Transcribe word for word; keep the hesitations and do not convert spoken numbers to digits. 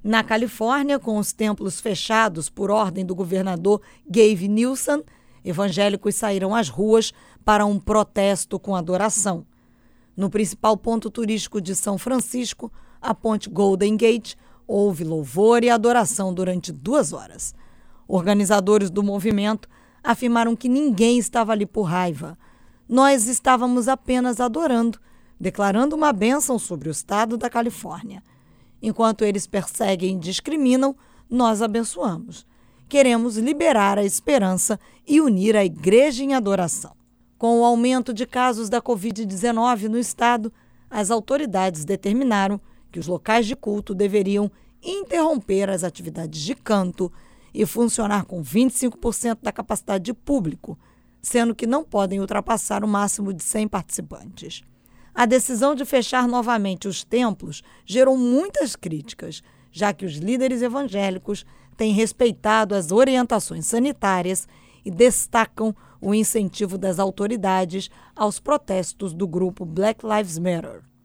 Na Califórnia, com os templos fechados por ordem do governador Gavin Newsom, evangélicos saíram às ruas para um protesto com adoração. No principal ponto turístico de São Francisco, a ponte Golden Gate, houve louvor e adoração durante duas horas. Organizadores do movimento afirmaram que ninguém estava ali por raiva. Nós estávamos apenas adorando, declarando uma bênção sobre o estado da Califórnia. Enquanto eles perseguem e discriminam, nós abençoamos. Queremos liberar a esperança e unir a igreja em adoração. Com o aumento de casos da covid dezenove no estado, as autoridades determinaram que os locais de culto deveriam interromper as atividades de canto e funcionar com vinte e cinco por cento da capacidade de público, sendo que não podem ultrapassar o máximo de cem participantes. A decisão de fechar novamente os templos gerou muitas críticas, já que os líderes evangélicos têm respeitado as orientações sanitárias e destacam o incentivo das autoridades aos protestos do grupo Black Lives Matter.